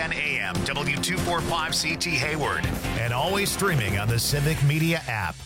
610 AM, W245CT Hayward. And always streaming on the Civic Media app.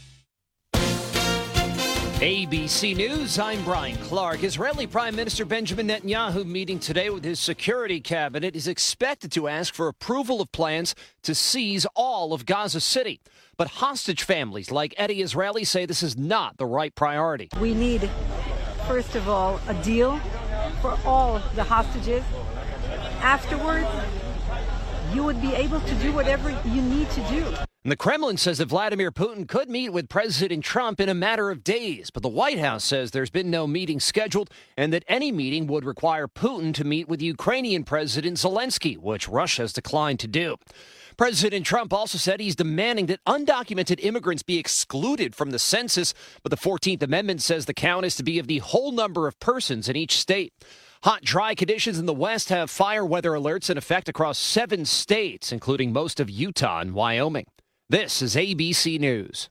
ABC News, I'm Brian Clark. Israeli Prime Minister Benjamin Netanyahu meeting today with his security cabinet is expected to ask for approval of plans to seize all of Gaza City. But hostage families like Eddie Israeli say this is not the right priority. We need, first of all, a deal for all the hostages. Afterwards, you would be able to do whatever you need to do. And the Kremlin says that Vladimir Putin could meet with President Trump in a matter of days. But the White House says there's been no meeting scheduled and that any meeting would require Putin to meet with Ukrainian President Zelensky, which Russia has declined to do. President Trump also said he's demanding that undocumented immigrants be excluded from the census. But the 14th Amendment says the count is to be of the whole number of persons in each state. Hot, dry conditions in the West have fire weather alerts in effect across 7 states, including most of Utah and Wyoming. This is ABC News.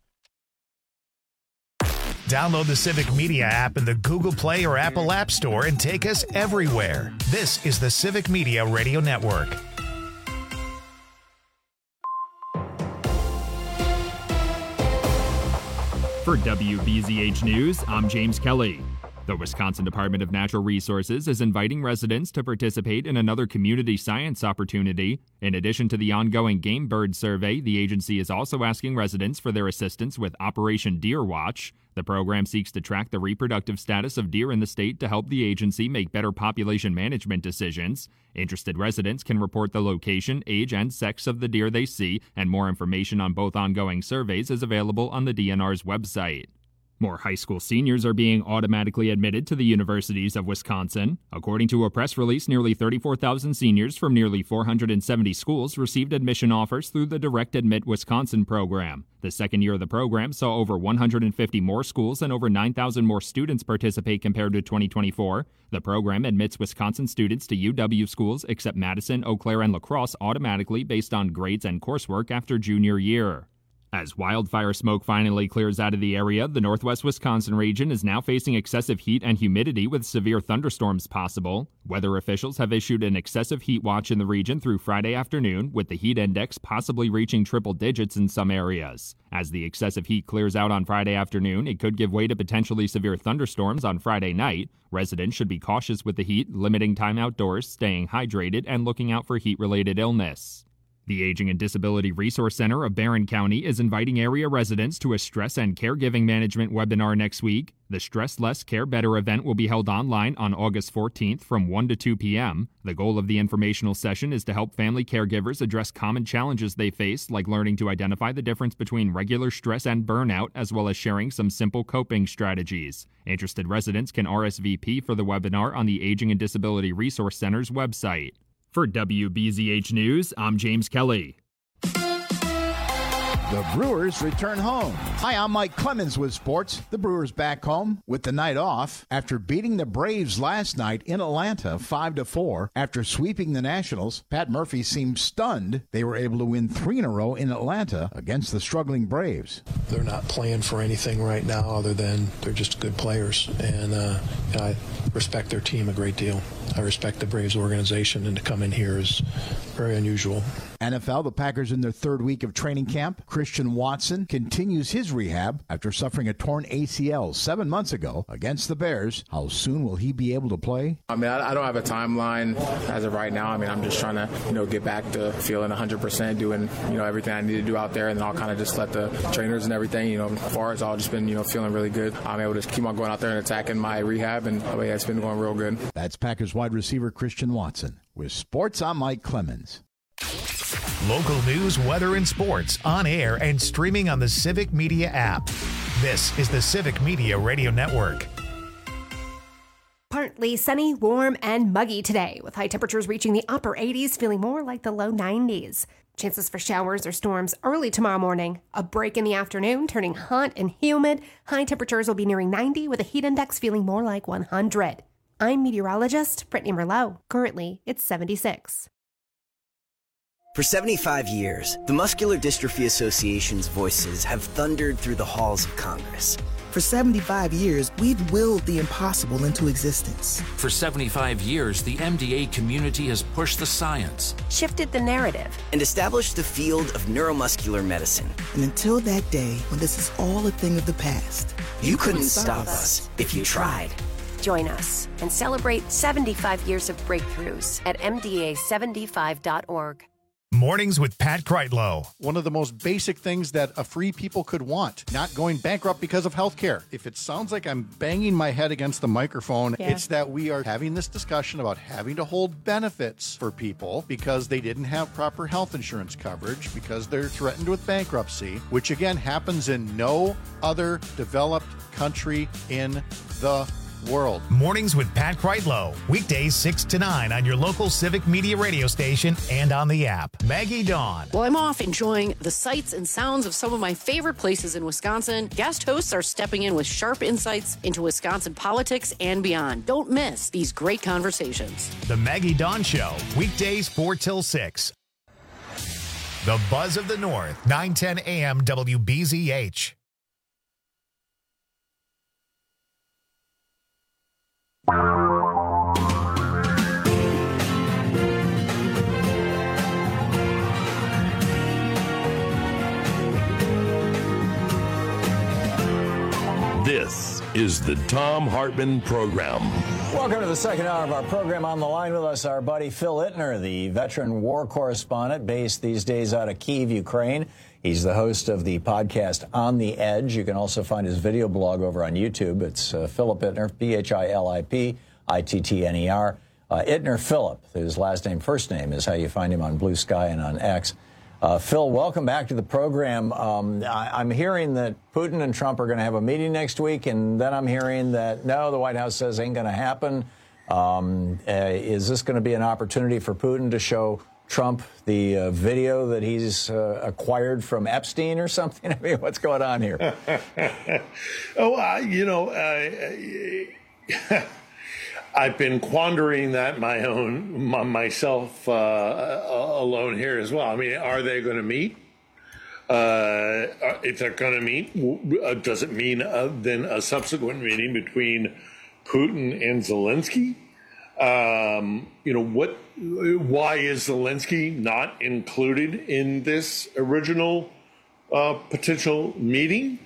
Download the Civic Media app in the Google Play or Apple App Store and take us everywhere. This is the Civic Media Radio Network. For WBZH News, I'm James Kelly. The Wisconsin Department of Natural Resources is inviting residents to participate in another community science opportunity. In addition to the ongoing Game Bird Survey, the agency is also asking residents for their assistance with Operation Deer Watch. The program seeks to track the reproductive status of deer in the state to help the agency make better population management decisions. Interested residents can report the location, age, and sex of the deer they see, and more information on both ongoing surveys is available on the DNR's website. More high school seniors are being automatically admitted to the universities of Wisconsin. According to a press release, nearly 34,000 seniors from nearly 470 schools received admission offers through the Direct Admit Wisconsin program. The second year of the program saw over 150 more schools and over 9,000 more students participate compared to 2024. The program admits Wisconsin students to UW schools except Madison, Eau Claire, and La Crosse automatically based on grades and coursework after junior year. As wildfire smoke finally clears out of the area, the northwest Wisconsin region is now facing excessive heat and humidity with severe thunderstorms possible. Weather officials have issued an excessive heat watch in the region through Friday afternoon, with the heat index possibly reaching triple digits in some areas. As the excessive heat clears out on Friday afternoon, it could give way to potentially severe thunderstorms on Friday night. Residents should be cautious with the heat, limiting time outdoors, staying hydrated, and looking out for heat-related illness. The Aging and Disability Resource Center of Barron County is inviting area residents to a stress and caregiving management webinar next week. The Stress Less, Care Better event will be held online on August 14th from 1 to 2 p.m. The goal of the informational session is to help family caregivers address common challenges they face, like learning to identify the difference between regular stress and burnout, as well as sharing some simple coping strategies. Interested residents can RSVP for the webinar on the Aging and Disability Resource Center's website. For WBZH News, I'm James Kelly. The Brewers return home. Hi, I'm Mike Clemens with sports. The Brewers back home with the night off after beating the Braves last night in Atlanta 5-4. After sweeping the Nationals, Pat Murphy seemed stunned they were able to win 3 in a row in Atlanta against the struggling Braves. They're not playing for anything right now other than they're just good players, and I respect their team a great deal. I respect the Braves organization, and to come in here is very unusual. NFL, the Packers in their 3rd week of training camp. Christian Watson continues his rehab after suffering a torn ACL 7 months ago against the Bears. How soon will he be able to play? I mean, I don't have a timeline as of right now. I mean, I'm just trying to, get back to feeling 100%, doing, everything I need to do out there, and then I'll kind of just let the trainers and everything, as far as I've just been, feeling really good. I'm able to keep on going out there and attacking my rehab, and it's been going real good. That's Packers wide receiver Christian Watson. With sports, I'm Mike Clemens. Local news, weather, and sports on air and streaming on the Civic Media app. This is the Civic Media Radio Network. Partly sunny, warm, and muggy today, with high temperatures reaching the upper 80s, feeling more like the low 90s. Chances for showers or storms early tomorrow morning. A break in the afternoon, turning hot and humid. High temperatures will be nearing 90, with a heat index feeling more like 100. I'm meteorologist Brittany Merlot. Currently, it's 76. For 75 years, the Muscular Dystrophy Association's voices have thundered through the halls of Congress, For 75 years, we've willed the impossible into existence. For 75 years, the MDA community has pushed the science, shifted the narrative, and established the field of neuromuscular medicine. And until that day when this is all a thing of the past, you couldn't stop us if you tried. Join us and celebrate 75 years of breakthroughs at MDA75.org. Mornings with Pat Kreitlow. One of the most basic things that a free people could want, not going bankrupt because of health care. If it sounds like I'm banging my head against the microphone, it's that we are having this discussion about having to hold benefits for people because they didn't have proper health insurance coverage, because they're threatened with bankruptcy, which again happens in no other developed country in the world. Mornings with Pat Kreitlow. Weekdays 6 to 9 on your local Civic Media radio station and on the app. Maggie Dawn. Well, I'm off enjoying the sights and sounds of some of my favorite places in Wisconsin. Guest hosts are stepping in with sharp insights into Wisconsin politics and beyond. Don't miss these great conversations. The Maggie Dawn Show. Weekdays 4 till 6. The Buzz of the North. 910 AM WBZH. This is the Thom Hartmann Program. Welcome to the second hour of our program. On the line with us, our buddy Phil Ittner, the veteran war correspondent based these days out of Kyiv, Ukraine. He's the host of the podcast On the Edge. You can also find his video blog over on YouTube. It's Philip Ittner, Philip Ittner. Ittner Philip, his last name, first name, is how you find him on Blue Sky and on X. Phil, welcome back to the program. I'm hearing that Putin and Trump are going to have a meeting next week, and then I'm hearing that, no, the White House says ain't going to happen. Is this going to be an opportunity for Putin to show Trump the video that he's acquired from Epstein or something? I mean, what's going on here? I've been quandering that myself alone here as well. I mean, are they going to meet? If they're going to meet, does it mean then a subsequent meeting between Putin and Zelensky? Why is Zelensky not included in this original potential meeting?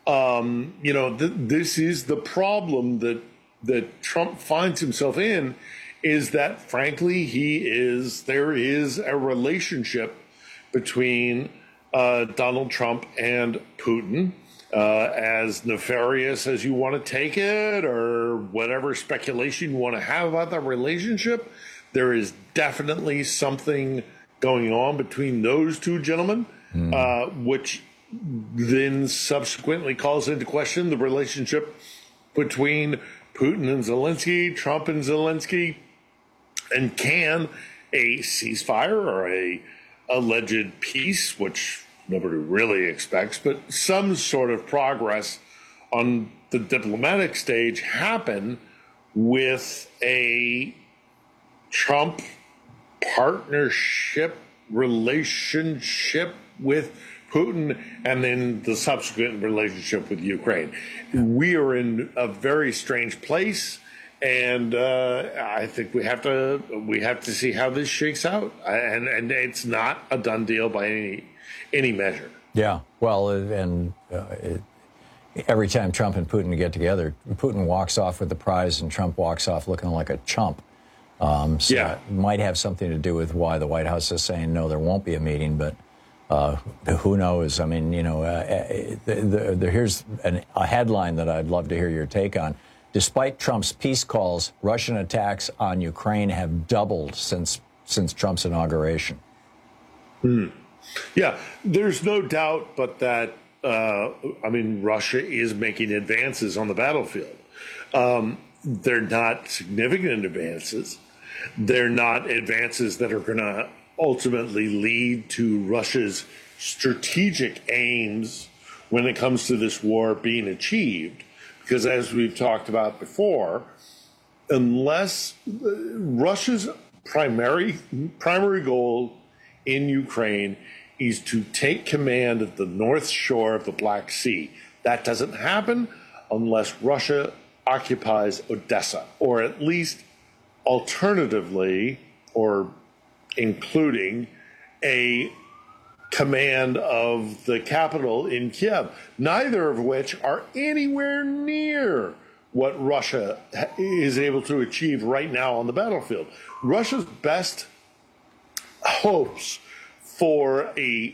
This is the problem that Trump finds himself in, is that, frankly, there is a relationship between Donald Trump and Putin, as nefarious as you want to take it, or whatever speculation you want to have about that relationship. There is definitely something going on between those two gentlemen, which then subsequently calls into question the relationship between Putin and Zelensky, Trump and Zelensky, and can a ceasefire or a alleged peace, which nobody really expects, but some sort of progress on the diplomatic stage happen with a Trump partnership relationship with Putin, and then the subsequent relationship with Ukraine. We are in a very strange place, and I think we have to see how this shakes out. And it's not a done deal by any measure. Yeah, well, every time Trump and Putin get together, Putin walks off with the prize, and Trump walks off looking like a chump. It might have something to do with why the White House is saying no, there won't be a meeting, but. Who knows? I mean, here's a headline that I'd love to hear your take on. Despite Trump's peace calls, Russian attacks on Ukraine have doubled since Trump's inauguration. Yeah, there's no doubt but that, Russia is making advances on the battlefield. They're not significant advances. They're not advances that are going to ultimately lead to Russia's strategic aims when it comes to this war being achieved. Because as we've talked about before, unless Russia's primary goal in Ukraine is to take command of the north shore of the Black Sea, that doesn't happen unless Russia occupies Odessa, or at least alternatively, or including a command of the capital in Kiev, neither of which are anywhere near what Russia is able to achieve right now on the battlefield. Russia's best hopes for a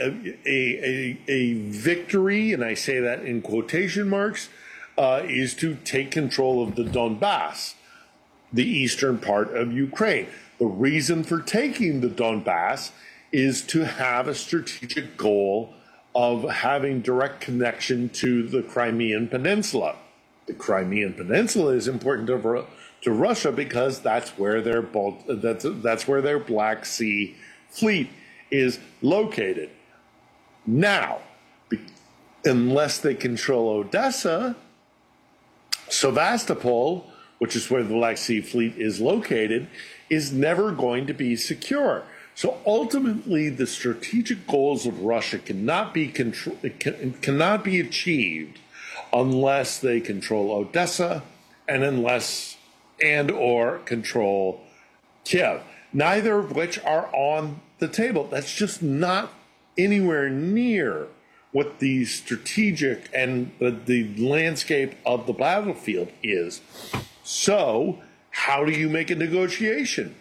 victory, and I say that in quotation marks, is to take control of the Donbass, the eastern part of Ukraine. The reason for taking the Donbass is to have a strategic goal of having direct connection to the Crimean Peninsula. The Crimean Peninsula is important to Russia because that's where their Black Sea fleet is located. Now, unless they control Odessa, Sevastopol, which is where the Black Sea fleet is located, is never going to be secure. So ultimately, the strategic goals of Russia cannot be achieved unless they control Odessa and or control Kiev, neither of which are on the table. That's just not anywhere near what the strategic and the landscape of the battlefield is. So how do you make a negotiation?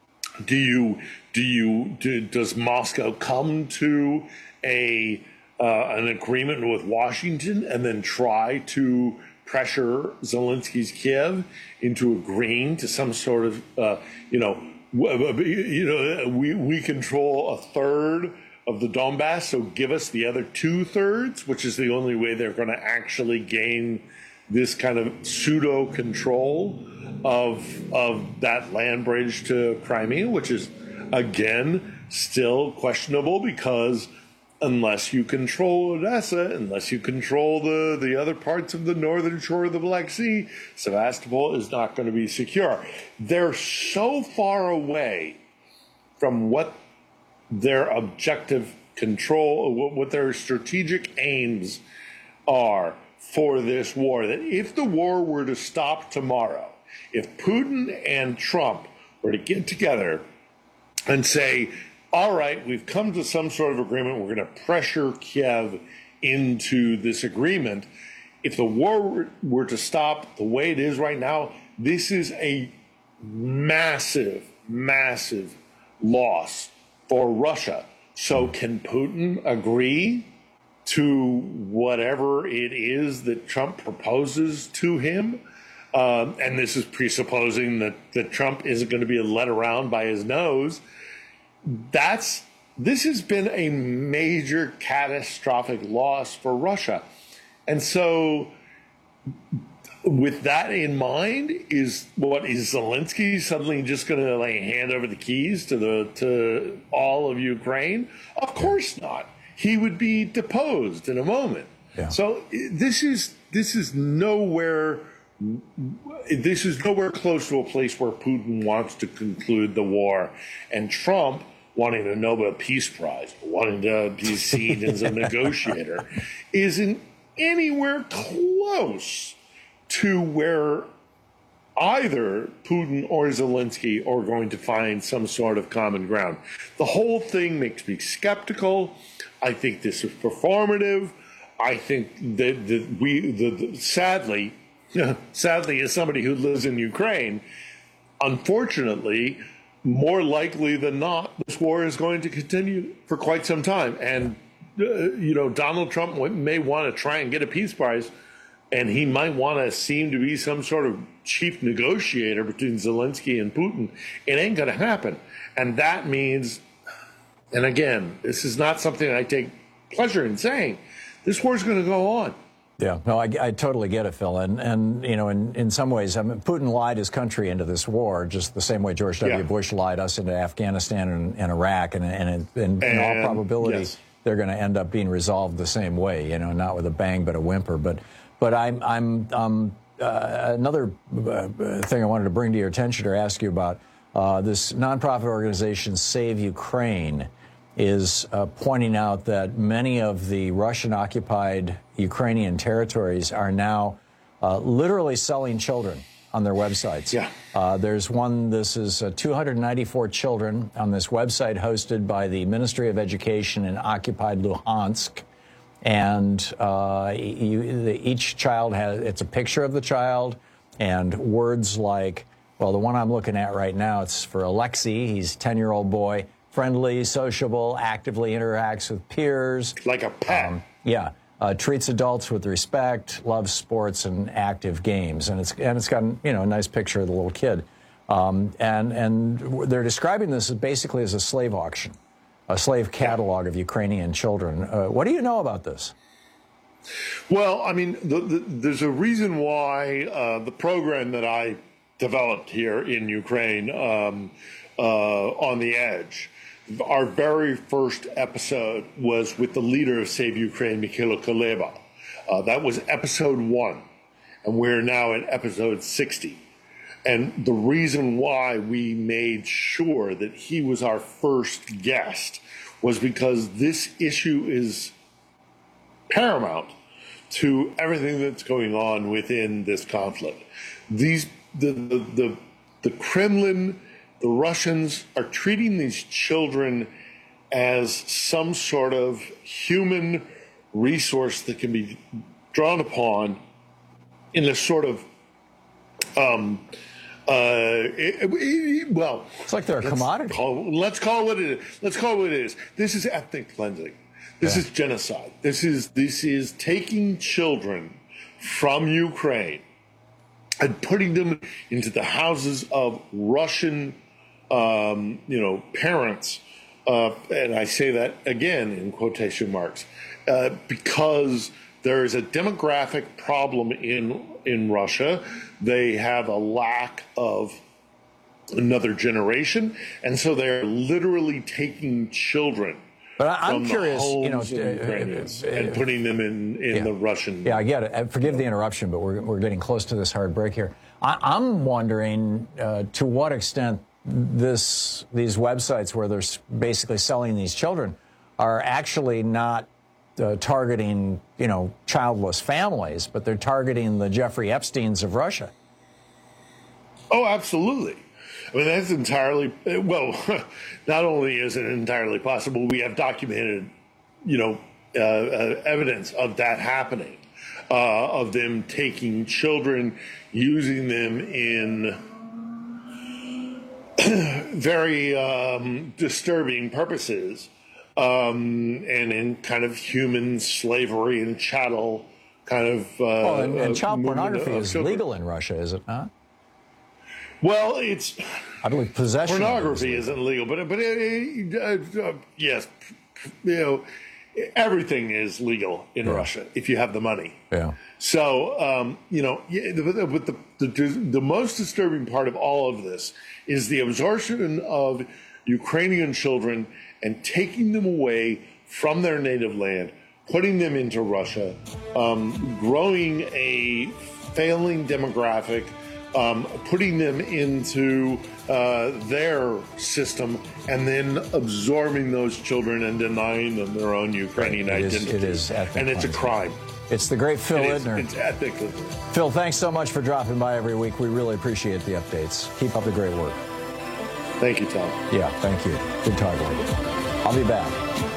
Does Moscow come to an agreement with Washington and then try to pressure Zelensky's Kiev into agreeing to some sort of we control a third of the Donbass, so give us the other 2/3, which is the only way they're going to actually gain this kind of pseudo control of that land bridge to Crimea, which is again still questionable, because unless you control Odessa, unless you control the other parts of the northern shore of the Black Sea, Sevastopol is not going to be secure. They're so far away from what their objective control, what their strategic aims are for this war, that if the war were to stop tomorrow, if Putin and Trump were to get together and say, all right, we've come to some sort of agreement, we're going to pressure Kiev into this agreement. If the war were to stop the way it is right now, this is a massive, massive loss for Russia. So can Putin agree to whatever it is that Trump proposes to him? And this is presupposing that Trump isn't going to be led around by his nose. This has been a major catastrophic loss for Russia. And so with that in mind, is Zelensky suddenly just going to hand over the keys to all of Ukraine? Of course not. He would be deposed in a moment. Yeah. So this is nowhere close to a place where Putin wants to conclude the war, and Trump, wanting a Nobel Peace Prize, wanting to be seen as a negotiator, isn't anywhere close to where either Putin or Zelensky are going to find some sort of common ground. The whole thing makes me skeptical. I think this is performative. I think that sadly, as somebody who lives in Ukraine, unfortunately, more likely than not, this war is going to continue for quite some time. And, Donald Trump may want to try and get a peace prize, and he might want to seem to be some sort of chief negotiator between Zelensky and Putin. It ain't going to happen. And that means, and again, this is not something I take pleasure in saying, this war is going to go on. Yeah, no, I totally get it, Phil. And in some ways, Putin lied his country into this war, just the same way George W. Bush lied us into Afghanistan and Iraq. And in all probability, they're going to end up being resolved the same way, not with a bang, but a whimper. But I'm another thing I wanted to bring to your attention or ask you about, this nonprofit organization, Save Ukraine. is pointing out that many of the Russian-occupied Ukrainian territories are now literally selling children on their websites. Yeah. There's one, this is 294 children on this website hosted by the Ministry of Education in occupied Luhansk. And each child has, it's a picture of the child and words like, well, the one I'm looking at right now, it's for Alexei. He's a 10-year-old boy, friendly, sociable, actively interacts with peers. Like a pet. Yeah. Treats adults with respect, loves sports and active games, and it's got a nice picture of the little kid, and they're describing this as basically as a slave auction, a slave catalog of Ukrainian children. What do you know about this? Well, I mean, there's a reason why the program that I developed here in Ukraine, On the Edge. Our very first episode was with the leader of Save Ukraine, Mikhailo Kuleba. That was episode 1, and we're now at episode 60. And the reason why we made sure that he was our first guest was because this issue is paramount to everything that's going on within this conflict. The Kremlin, the Russians are treating these children as some sort of human resource that can be drawn upon in a sort of, it's like they're a commodity. Let's call it what it is. Let's call it what it is. This is ethnic cleansing. This is genocide. This is taking children from Ukraine and putting them into the houses of Russian parents, and I say that again in quotation marks, because there is a demographic problem in Russia. They have a lack of another generation, and so they're literally taking children. But I'm curious, and putting them in the Russian. Yeah, I get it. Forgive the interruption, but we're getting close to this hard break here. I'm wondering to what extent these websites where they're basically selling these children are actually not targeting, childless families, but they're targeting the Jeffrey Epsteins of Russia. Oh, absolutely. I mean, that's entirely, well, not only is it entirely possible, we have documented, evidence of that happening, of them taking children, using them in very disturbing purposes, and in kind of human slavery and chattel kind of. And child pornography is legal in Russia, is it not? Well, I believe possession. Pornography isn't legal, but yes, everything is legal in Russia if you have the money. Yeah. So the most disturbing part of all of this is the absorption of Ukrainian children and taking them away from their native land, putting them into Russia, growing a failing demographic. Putting them into their system and then absorbing those children and denying them their own Ukrainian identity. It is ethnic and it's a crime. It's the great Phil Ittner. It's ethnically. Phil, thanks so much for dropping by every week. We really appreciate the updates. Keep up the great work. Thank you, Tom. Yeah, thank you. Good talking with you. I'll be back.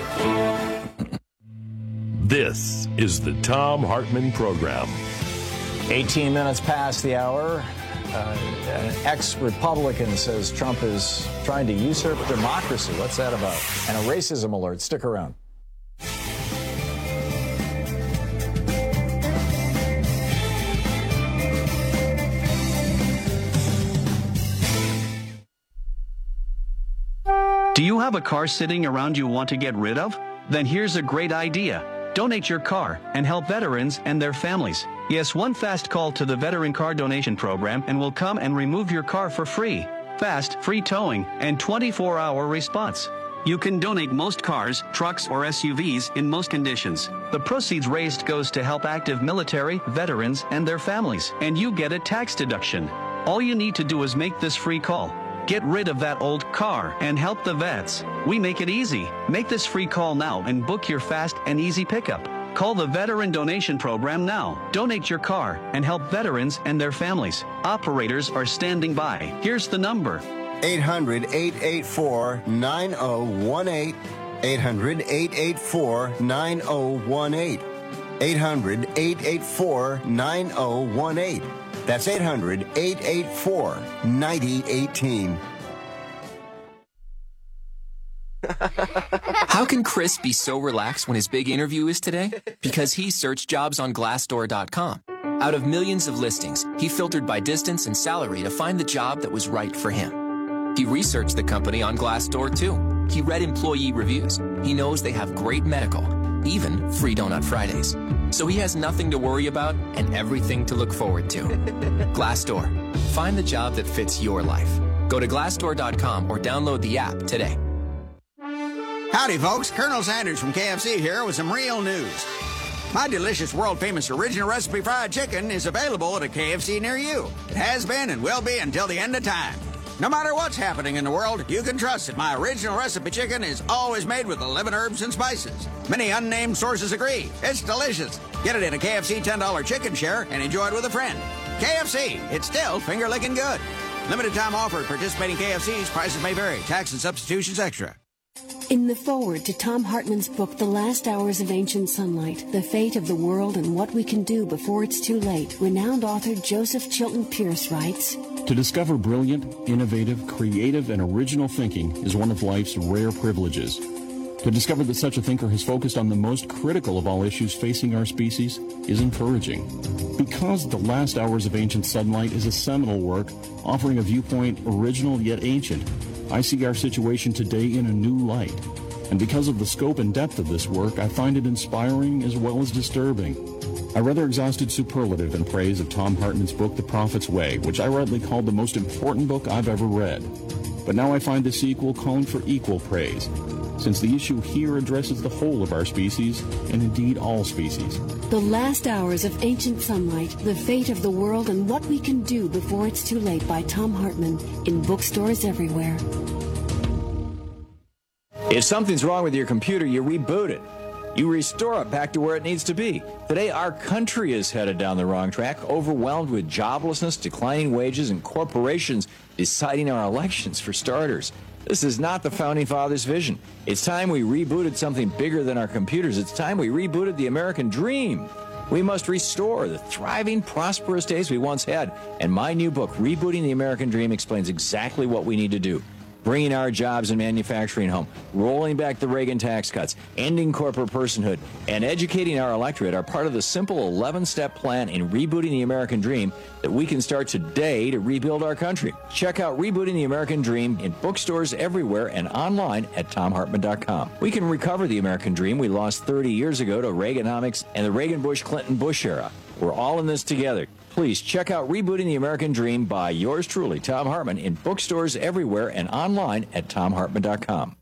This is the Thom Hartmann Program. 18 minutes past the hour. An ex-Republican says Trump is trying to usurp democracy. What's that about? And a racism alert. Stick around. Do you have a car sitting around you want to get rid of? Then here's a great idea. Donate your car and help veterans and their families. Yes, one fast call to the Veteran Car Donation Program and we'll come and remove your car for free. Fast, free towing, and 24-hour response. You can donate most cars, trucks, or SUVs in most conditions. The proceeds raised goes to help active military, veterans, and their families, and you get a tax deduction. All you need to do is make this free call. Get rid of that old car and help the vets. We make it easy. Make this free call now and book your fast and easy pickup. Call the Veteran Donation Program now. Donate your car and help veterans and their families. Operators are standing by. Here's the number. 800-884-9018. 800-884-9018. 800-884-9018. That's 800-884-9018. How can Chris be so relaxed when his big interview is today? Because he searched jobs on Glassdoor.com. Out of millions of listings, he filtered by distance and salary to find the job that was right for him. He researched the company on Glassdoor too. He read employee reviews. He knows they have great medical, even free Donut Fridays. So he has nothing to worry about and everything to look forward to. Glassdoor. Find the job that fits your life. Go to Glassdoor.com or download the app today. Howdy, folks. Colonel Sanders from KFC here with some real news. My delicious, world-famous original recipe fried chicken is available at a KFC near you. It has been and will be until the end of time. No matter what's happening in the world, you can trust that my original recipe chicken is always made with 11 herbs and spices. Many unnamed sources agree. It's delicious. Get it in a KFC $10 chicken share and enjoy it with a friend. KFC, it's still finger-licking good. Limited time offer at participating KFCs. Prices may vary. Tax and substitutions extra. In the foreword to Tom Hartman's book, The Last Hours of Ancient Sunlight, The Fate of the World and What We Can Do Before It's Too Late, renowned author Joseph Chilton Pierce writes, To discover brilliant, innovative, creative, and original thinking is one of life's rare privileges. To discover that such a thinker has focused on the most critical of all issues facing our species is encouraging. Because The Last Hours of Ancient Sunlight is a seminal work offering a viewpoint original yet ancient, I see our situation today in a new light. And because of the scope and depth of this work, I find it inspiring as well as disturbing. I rather exhausted superlative in praise of Tom Hartman's book, The Prophet's Way, which I rightly called the most important book I've ever read. But now I find the sequel calling for equal praise, since the issue here addresses the whole of our species, and indeed all species. The Last Hours of Ancient Sunlight, The Fate of the World and What We Can Do Before It's Too Late by Tom Hartman, in bookstores everywhere. If something's wrong with your computer, you reboot it. You restore it back to where it needs to be. Today, our country is headed down the wrong track, overwhelmed with joblessness, declining wages, and corporations deciding our elections, for starters. This is not the Founding Fathers' vision. It's time we rebooted something bigger than our computers. It's time we rebooted the American dream. We must restore the thriving, prosperous days we once had. And my new book, Rebooting the American Dream, explains exactly what we need to do. Bringing our jobs and manufacturing home, rolling back the Reagan tax cuts, ending corporate personhood, and educating our electorate are part of the simple 11-step plan in rebooting the American dream that we can start today to rebuild our country. Check out Rebooting the American Dream in bookstores everywhere and online at TomHartman.com. We can recover the American dream we lost 30 years ago to Reaganomics and the Reagan-Bush-Clinton-Bush era. We're all in this together. Please check out Rebooting the American Dream by yours truly, Tom Hartman, in bookstores everywhere and online at TomHartman.com.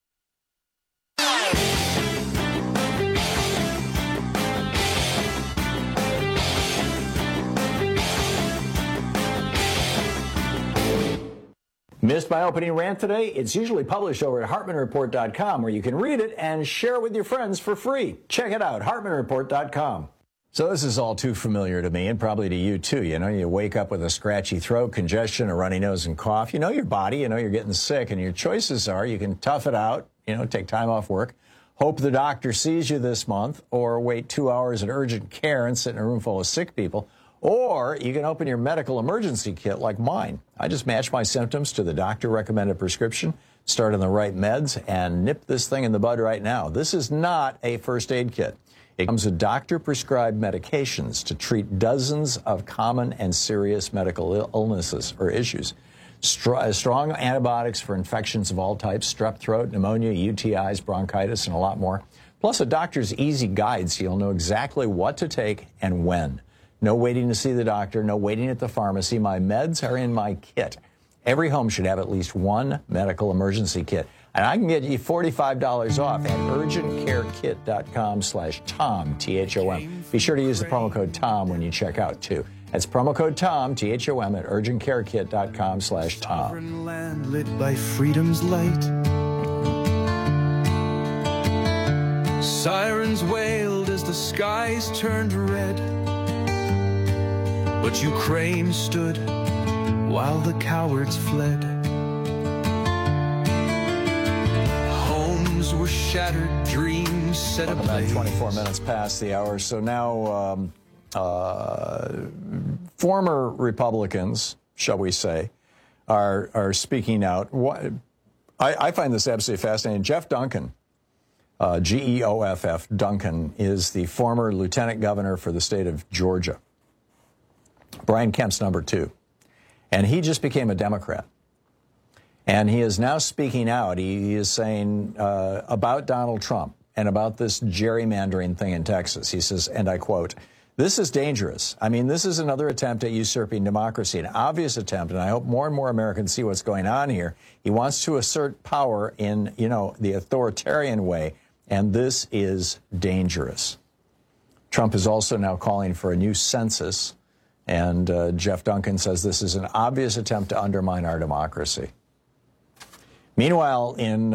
Missed my opening rant today? It's usually published over at HartmanReport.com, where you can read it and share it with your friends for free. Check it out, HartmanReport.com. So this is all too familiar to me, and probably to you too. You know, you wake up with a scratchy throat, congestion, a runny nose, and cough. You know your body, you know you're getting sick, and your choices are you can tough it out, you know, take time off work, hope the doctor sees you this month, or wait 2 hours at urgent care and sit in a room full of sick people, or you can open your medical emergency kit like mine. I just match my symptoms to the doctor-recommended prescription, start on the right meds, and nip this thing in the bud right now. This is not a first aid kit. It comes with doctor-prescribed medications to treat dozens of common and serious medical illnesses or issues. Strong antibiotics for infections of all types, strep throat, pneumonia, UTIs, bronchitis, and a lot more. Plus a doctor's easy guide so you'll know exactly what to take and when. No waiting to see the doctor, no waiting at the pharmacy. My meds are in my kit. Every home should have at least one medical emergency kit. And I can get you $45 off at urgentcarekit.com/Tom, T-H-O-M. Be sure to use the promo code TOM when you check out, too. That's promo code TOM, T-H-O-M, at urgentcarekit.com/Tom. Sovereign land lit by freedom's light. Sirens wailed as the skies turned red. But Ukraine stood while the cowards fled. Homes were shattered, dreams set ablaze. About 24 minutes past the hour. So now former Republicans, shall we say, are speaking out. I find this absolutely fascinating. Jeff Duncan, Geoff Duncan, is the former lieutenant governor for the state of Georgia. Brian Kemp's number 2. And he just became a Democrat. And he is now speaking out. He is saying about Donald Trump and about this gerrymandering thing in Texas. He says, and I quote, "This is dangerous. I mean, this is another attempt at usurping democracy, an obvious attempt, and I hope more and more Americans see what's going on here. He wants to assert power in, the authoritarian way, and this is dangerous." Trump is also now calling for a new census, and Jeff Duncan says this is an obvious attempt to undermine our democracy. Meanwhile, in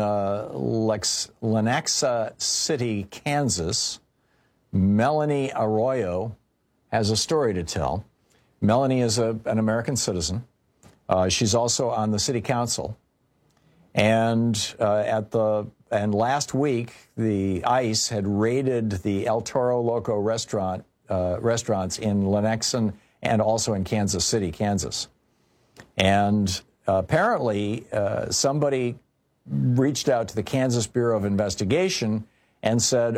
Lenexa City, Kansas, Melanie Arroyo has a story to tell. Melanie is an American citizen. She's also on the city council. And last week, the ICE had raided the El Toro Loco restaurants in Lenexa and also in Kansas City, Kansas. And apparently, somebody reached out to the Kansas Bureau of Investigation and said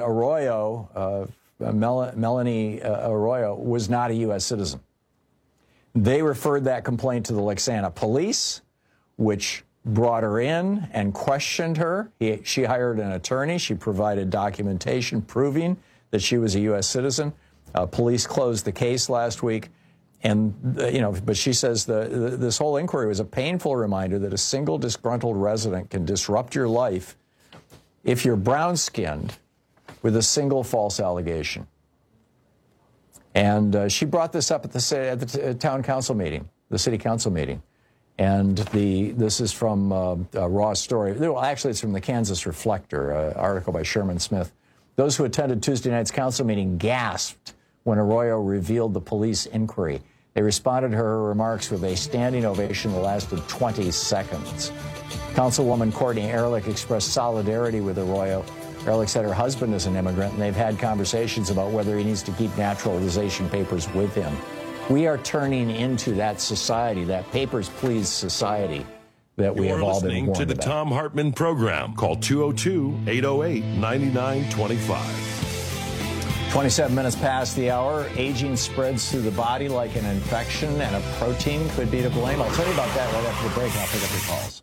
Melanie Arroyo was not a U.S. citizen. They referred that complaint to the Lexana police, which brought her in and questioned her. She hired an attorney. She provided documentation proving that she was a U.S. citizen. Police closed the case last week. And, but she says this whole inquiry was a painful reminder that a single disgruntled resident can disrupt your life if you're brown-skinned with a single false allegation. And she brought this up at the town council meeting, the city council meeting. And this is from a raw story. Well, actually, it's from the Kansas Reflector, an article by Sherman Smith. Those who attended Tuesday night's council meeting gasped when Arroyo revealed the police inquiry. They responded to her remarks with a standing ovation that lasted 20 seconds. Councilwoman Courtney Ehrlich expressed solidarity with Arroyo. Ehrlich said her husband is an immigrant, and they've had conversations about whether he needs to keep naturalization papers with him. We are turning into that society, that papers, please society that we have all been warned about. You're listening to the Thom Hartmann program. Call 202-808-9925. 27 minutes past the hour. Aging spreads through the body like an infection, and a protein could be to blame. I'll tell you about that right after the break. I'll pick up your calls.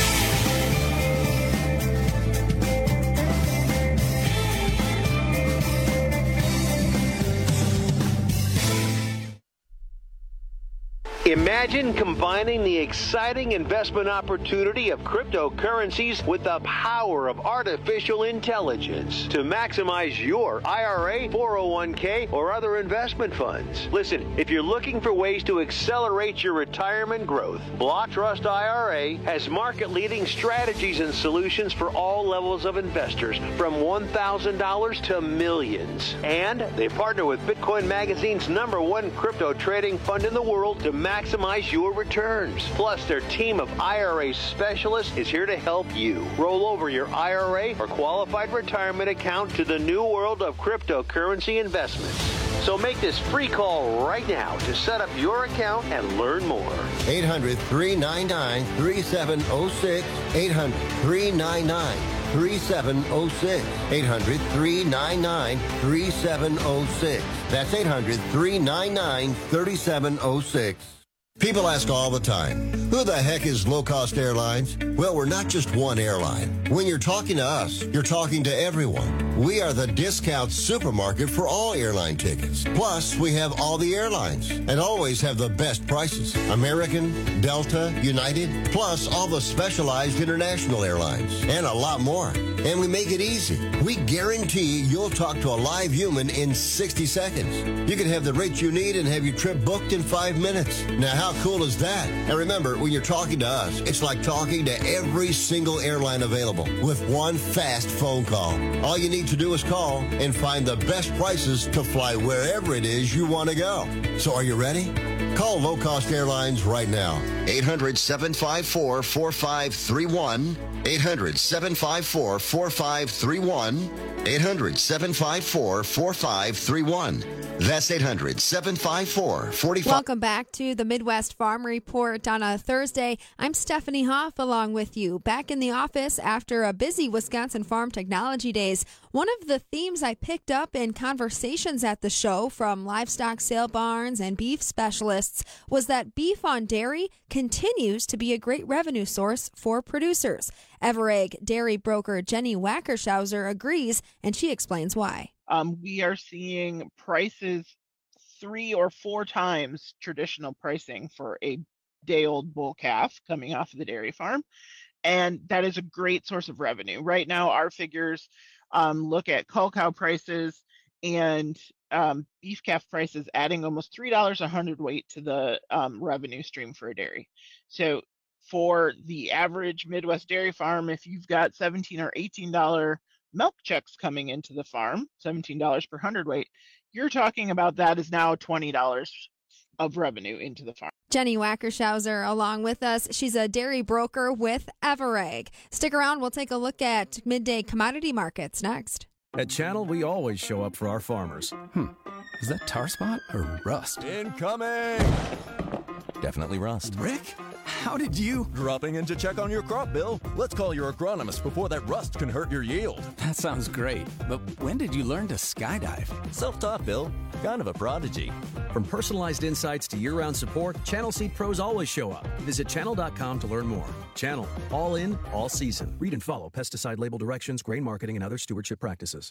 Imagine combining the exciting investment opportunity of cryptocurrencies with the power of artificial intelligence to maximize your IRA, 401k, or other investment funds. Listen, if you're looking for ways to accelerate your retirement growth, Block Trust IRA has market-leading strategies and solutions for all levels of investors, from $1,000 to millions. And they partner with Bitcoin Magazine's #1 crypto trading fund in the world to maximize your returns. Plus, their team of IRA specialists is here to help you roll over your IRA or qualified retirement account to the new world of cryptocurrency investments. So make this free call right now to set up your account and learn more. 800-399-3706. 800-399-3706. 800-399-3706. That's 800-399-3706. People ask all the time, who the heck is Low Cost Airlines? Well, we're not just one airline. When you're talking to us, you're talking to everyone. We are the discount supermarket for all airline tickets. Plus, we have all the airlines and always have the best prices. American, Delta, United, plus all the specialized international airlines and a lot more. And we make it easy. We guarantee you'll talk to a live human in 60 seconds. You can have the rates you need and have your trip booked in 5 minutes. Now, how cool is that? And remember, when you're talking to us, it's like talking to every single airline available with one fast phone call. All you need to do is call and find the best prices to fly wherever it is you want to go. So are you ready? Call Low Cost Airlines right now. 800-754-4531. 800-754-4531. 800-754-4531. That's 800-754-4531. Welcome back to the Midwest Farm Report on a Thursday. I'm Stephanie Hoff along with you. Back in the office after a busy Wisconsin Farm Technology Days. One of the themes I picked up in conversations at the show from livestock sale barns and beef specialists was that beef on dairy continues to be a great revenue source for producers. Everegg dairy broker Jenny Wackershauser agrees, and she explains why. We are seeing prices 3 or 4 times traditional pricing for a day-old bull calf coming off of the dairy farm, and that is a great source of revenue. Right now, our figures look at cull cow prices and beef calf prices adding almost $3 a hundredweight to the revenue stream for a dairy. So for the average Midwest dairy farm, if you've got $17 or $18 milk checks coming into the farm, $17 per hundredweight, you're talking about that is now $20 of revenue into the farm. Jenny Wackershauser along with us. She's a dairy broker with Everegg. Stick around. We'll take a look at midday commodity markets next. At Channel, we always show up for our farmers. Is that tar spot or rust? Incoming! Definitely rust. Rick, how did you? Dropping in to check on your crop, Bill. Let's call your agronomist before that rust can hurt your yield. That sounds great, but when did you learn to skydive? Self-taught, Bill. Kind of a prodigy. From personalized insights to year-round support, Channel Seed Pros always show up. Visit channel.com to learn more. Channel, all in, all season. Read and follow pesticide label directions, grain marketing, and other stewardship practices.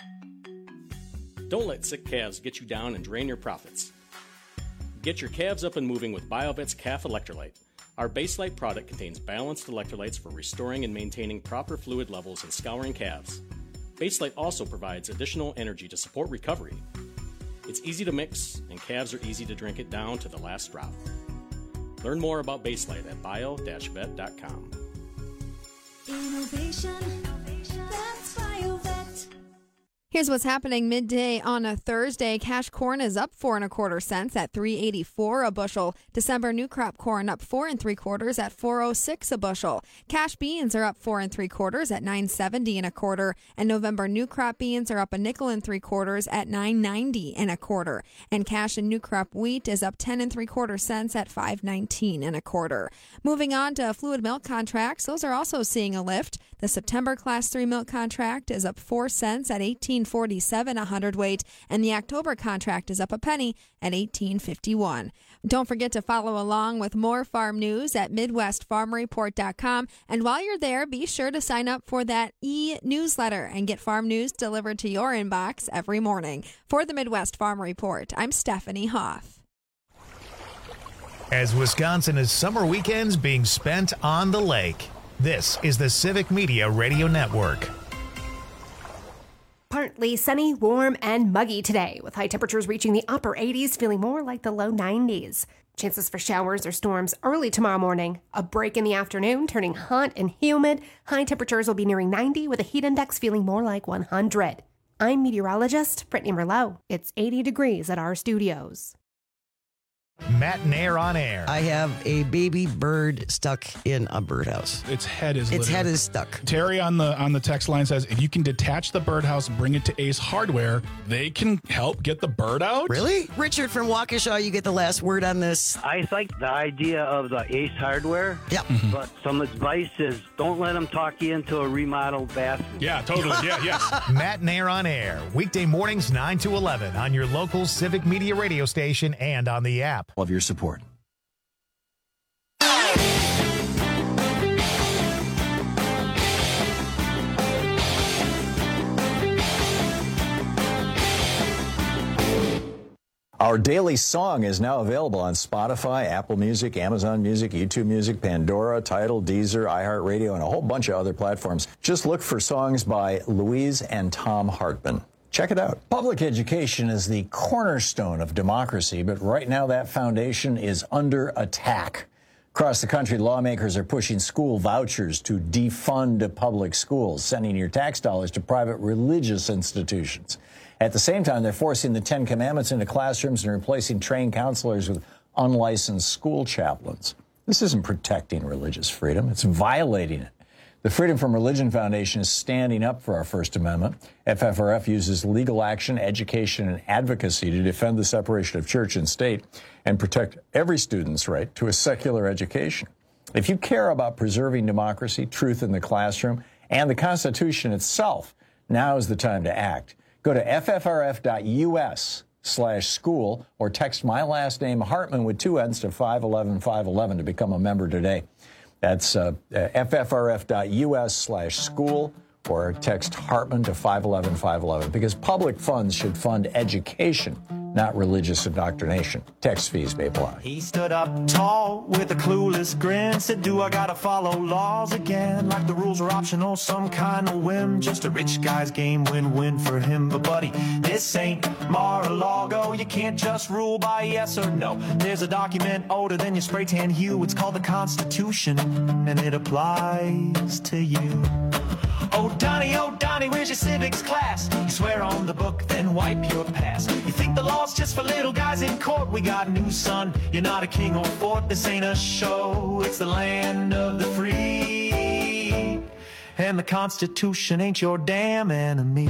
Don't let sick calves get you down and drain your profits. Get your calves up and moving with BioVet's Calf Electrolyte. Our Baselite product contains balanced electrolytes for restoring and maintaining proper fluid levels in scouring calves. Baselite also provides additional energy to support recovery. It's easy to mix, and calves are easy to drink it down to the last drop. Learn more about Baselite at bio-vet.com. Innovation, that's BioVet. Here's what's happening midday on a Thursday. Cash corn is up 4 1/4 cents at $3.84 a bushel. December new crop corn up 4 3/4 at $4.06 a bushel. Cash beans are up 4 3/4 at $9.70 1/4, and November new crop beans are up a nickel and 3/4 at $9.90 1/4. And cash and new crop wheat is up 10 3/4 cents at $5.19 1/4. Moving on to fluid milk contracts, those are also seeing a lift. The September Class 3 milk contract is up 4 cents at $18.47 a hundredweight, and the October contract is up a penny at $18.51. Don't forget to follow along with more farm news at MidwestFarmReport.com. And while you're there, be sure to sign up for that e-newsletter and get farm news delivered to your inbox every morning. For the Midwest Farm Report, I'm Stephanie Hoff. As Wisconsin is summer weekends being spent on the lake, this is the Civic Media Radio Network. Partly sunny, warm, and muggy today, with high temperatures reaching the upper 80s, feeling more like the low 90s. Chances for showers or storms early tomorrow morning. A break in the afternoon, turning hot and humid. High temperatures will be nearing 90, with a heat index feeling more like 100. I'm meteorologist Brittany Merlot. It's 80 degrees at our studios. Matt Nair on air. I have a baby bird stuck in a birdhouse. Its head is stuck. Terry on the text line says, if you can detach the birdhouse and bring it to Ace Hardware, they can help get the bird out. Really? Richard from Waukesha, you get the last word on this. I like the idea of the Ace Hardware. Yep. But some advice is don't let them talk you into a remodeled bathroom. Yeah, totally. Yes. Matt Nair on air. Weekday mornings 9 to 11 on your local Civic Media radio station and on the app. Of your support. Our daily song is now available on Spotify, Apple Music, Amazon Music, YouTube Music, Pandora, Tidal, Deezer, iHeartRadio, and a whole bunch of other platforms. Just look for songs by Louise and Tom Hartman. Check it out. Public education is the cornerstone of democracy, but right now that foundation is under attack. Across the country, lawmakers are pushing school vouchers to defund public schools, sending your tax dollars to private religious institutions. At the same time, they're forcing the Ten Commandments into classrooms and replacing trained counselors with unlicensed school chaplains. This isn't protecting religious freedom. It's violating it. The Freedom from Religion Foundation is standing up for our First Amendment. FFRF uses legal action, education, and advocacy to defend the separation of church and state and protect every student's right to a secular education. If you care about preserving democracy, truth in the classroom, and the Constitution itself, now is the time to act. Go to ffrf.us/school or text my last name Hartman with 2 N's to 511-511 to become a member today. That's ffrf.us/school or text Hartman to 511-511 because public funds should fund education, not religious indoctrination. Text fees may apply. He stood up tall with a clueless grin, said, do I gotta follow laws again? Like the rules are optional, some kind of whim. Just a rich guy's game, win-win for him. But buddy, this ain't Mar-a-Lago. You can't just rule by yes or no. There's a document older than your spray tan hue. It's called the Constitution, and it applies to you. Oh, Donnie, where's your civics class? You swear on the book, then wipe your past. You think the law's just for little guys in court? We got news, son. You're not a king or fort. This ain't a show. It's the land of the free. And the Constitution ain't your damn enemy.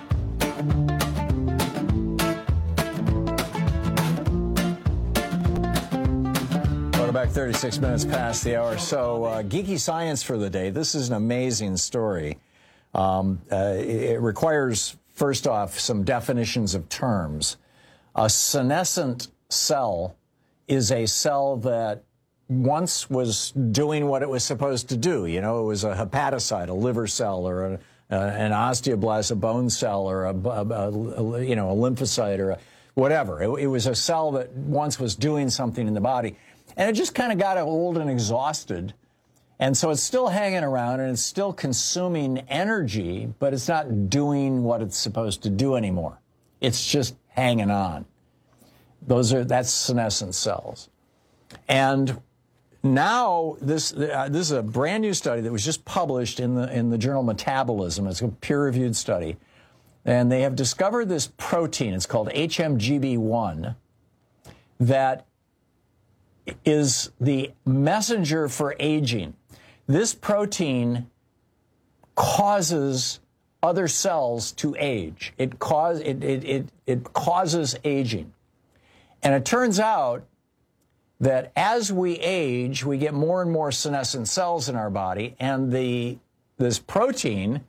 Back 36 minutes past the hour. So, geeky science for the day. This is an amazing story. It requires, first off, some definitions of terms. A senescent cell is a cell that once was doing what it was supposed to do. You know, it was a hepatocyte, a liver cell, or an osteoblast, a bone cell, or a lymphocyte, or whatever. It was a cell that once was doing something in the body. And it just kind of got old and exhausted. And so it's still hanging around and it's still consuming energy, but it's not doing what it's supposed to do anymore. It's just hanging on. That's senescent cells. And now this is a brand new study that was just published in the journal Metabolism. It's a peer-reviewed study. And they have discovered this protein, it's called HMGB1, that is the messenger for aging. This protein causes other cells to age. It causes aging. And it turns out that as we age, we get more and more senescent cells in our body, and this protein,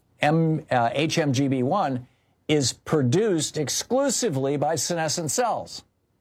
HMGB1, is produced exclusively by senescent cells.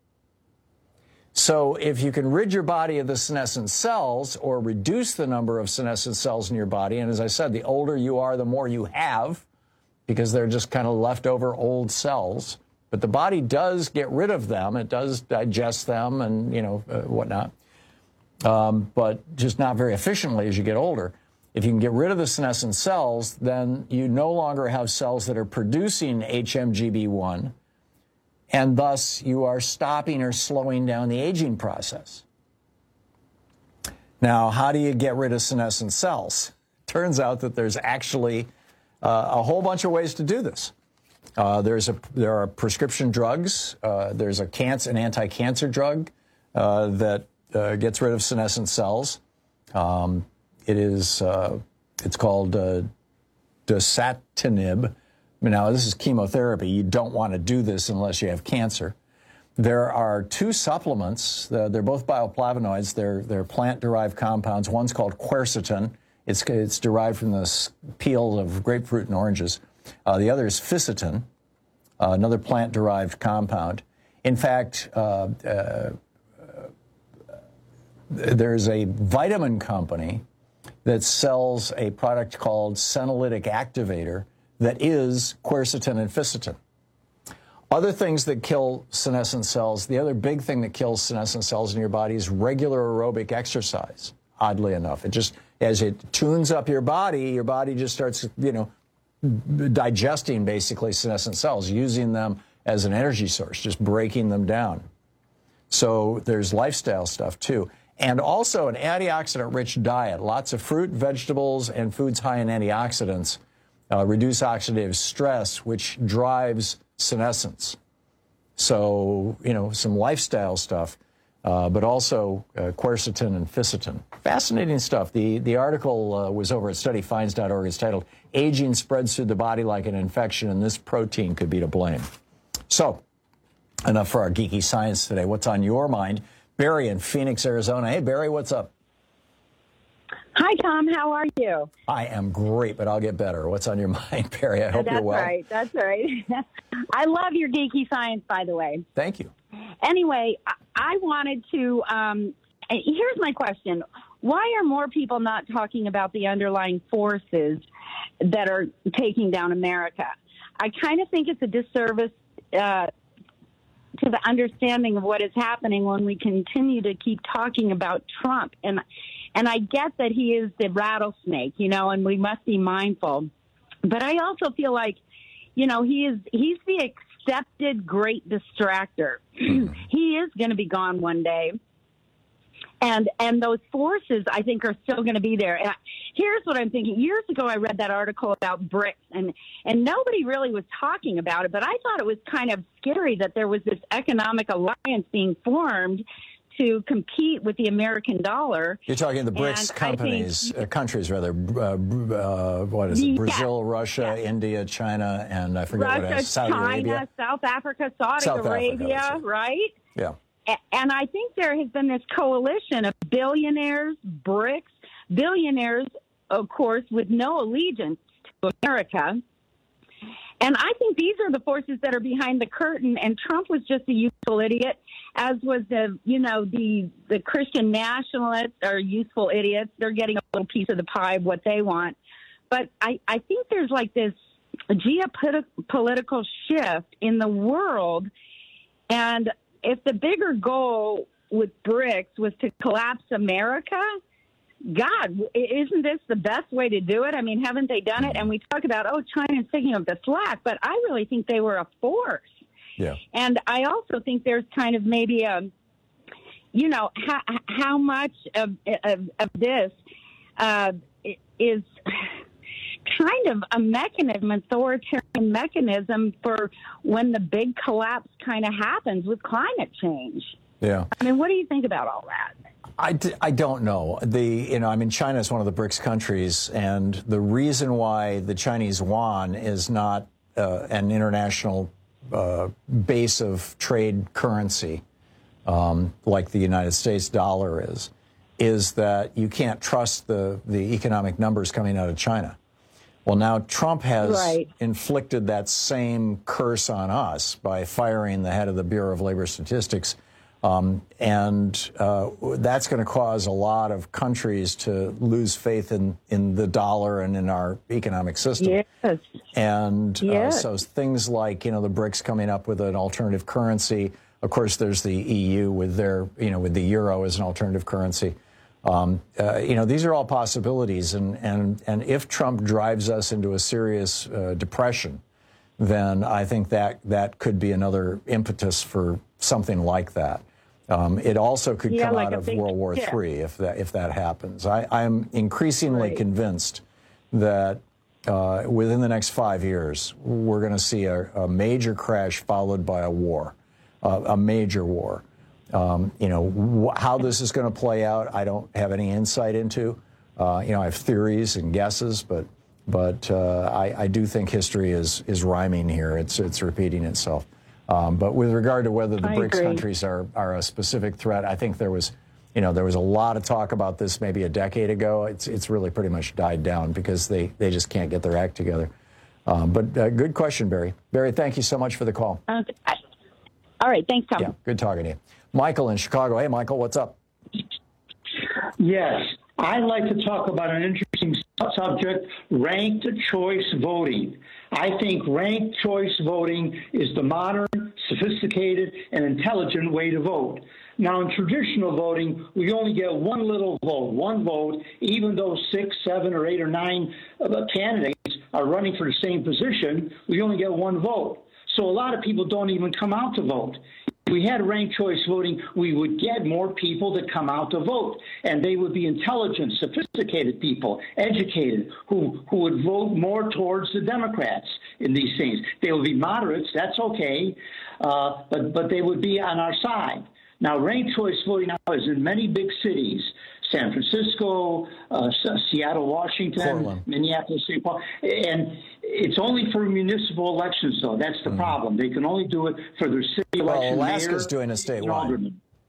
So if you can rid your body of the senescent cells or reduce the number of senescent cells in your body, and as I said, the older you are, the more you have, because they're just kind of leftover old cells. But the body does get rid of them. It does digest them and, whatnot, but just not very efficiently as you get older. If you can get rid of the senescent cells, then you no longer have cells that are producing HMGB1, and thus you are stopping or slowing down the aging process. Now, how do you get rid of senescent cells? Turns out that there's actually a whole bunch of ways to do this. There are prescription drugs. There's an anti-cancer drug that gets rid of senescent cells. It's called dasatinib. Now, this is chemotherapy. You don't want to do this unless you have cancer. There are two supplements. They're both bioflavonoids. They're plant-derived compounds. One's called quercetin. It's derived from the peel of grapefruit and oranges. The other is fisetin, another plant-derived compound. In fact, there's a vitamin company that sells a product called senolytic activator that is quercetin and fisetin. Other things that kill senescent cells, the other big thing that kills senescent cells in your body is regular aerobic exercise, oddly enough. It just, as it tunes up your body just starts, digesting basically senescent cells, using them as an energy source, just breaking them down. So there's lifestyle stuff too. And also an antioxidant-rich diet. Lots of fruit, vegetables, and foods high in antioxidants reduce oxidative stress, which drives senescence. So, some lifestyle stuff, but also quercetin and fisetin. Fascinating stuff. The article was over at studyfinds.org. It's titled, Aging Spreads Through the Body Like an Infection, and This Protein Could Be to Blame. So, enough for our geeky science today. What's on your mind? Barry in Phoenix, Arizona. Hey, Barry, what's up? Hi, Tom. How are you? I am great, but I'll get better. What's on your mind, Barry? I hope you're well. That's right. I love your geeky science, by the way. Thank you. Anyway, I wanted to, here's my question. Why are more people not talking about the underlying forces that are taking down America? I kind of think it's a disservice to the understanding of what is happening when we continue to keep talking about Trump. And I get that he is the rattlesnake, and we must be mindful. But I also feel like, he's the accepted great distractor. He is going to be gone one day. And those forces, I think, are still going to be there. And here's what I'm thinking. Years ago, I read that article about BRICS, and nobody really was talking about it, but I thought it was kind of scary that there was this economic alliance being formed to compete with the American dollar. You're talking the BRICS countries, rather. What is it? Brazil, Russia, India, China, and I forget what else. Saudi Arabia. South Africa, Saudi Arabia, right? Yeah. And I think there has been this coalition of billionaires, BRICS, billionaires, of course, with no allegiance to America. And I think these are the forces that are behind the curtain. And Trump was just a useful idiot, as was the Christian nationalists are useful idiots. They're getting a little piece of the pie of what they want. But I think there's like this geopolitical shift in the world. And if the bigger goal with BRICS was to collapse America, God, isn't this the best way to do it? I mean, haven't they done it? And we talk about, China's taking up the slack, but I really think they were a force. Yeah. And I also think there's kind of maybe how much of this is kind of a mechanism, authoritarian mechanism for when the big collapse kind of happens with climate change. Yeah. I mean, what do you think about all that? I don't know. China is one of the BRICS countries, and the reason why the Chinese yuan is not an international base of trade currency like the United States dollar is that you can't trust the economic numbers coming out of China. Well, now Trump has inflicted that same curse on us by firing the head of the Bureau of Labor Statistics. And that's going to cause a lot of countries to lose faith in the dollar and in our economic system. Yes. And so things like, the BRICS coming up with an alternative currency. Of course, there's the EU with their, with the euro as an alternative currency. These are all possibilities. And if Trump drives us into a serious depression, then I think that could be another impetus for something like that. It also could come out of World War III if that happens. I'm increasingly convinced that within the next 5 years, we're going to see a major crash followed by a war, a major war. How this is going to play out, I don't have any insight into. I have theories and guesses, but I do think history is rhyming here. It's repeating itself. But with regard to whether the BRICS countries are a specific threat, I think there was a lot of talk about this maybe a decade ago. It's really pretty much died down because they just can't get their act together. But good question, Barry. Barry, thank you so much for the call. All right. Thanks, Tom. Yeah, good talking to you. Michael in Chicago. Hey, Michael, what's up? Yes. I'd like to talk about an interesting subject, ranked choice voting. I think ranked choice voting is the modern, sophisticated, and intelligent way to vote. Now, in traditional voting, we only get one little vote, one vote, even though 6, 7, or 8 or 9 candidates are running for the same position, we only get one vote. So a lot of people don't even come out to vote. If we had ranked choice voting, we would get more people to come out to vote, and they would be intelligent, sophisticated people, educated, who would vote more towards the Democrats in these things. They would be moderates, that's okay, but they would be on our side. Now, ranked choice voting now is in many big cities, San Francisco, Seattle, Washington, Portland, Minneapolis, St. Paul, and it's only for municipal elections, though. That's the problem. They can only do it for their city election. Well, Alaska's doing a statewide.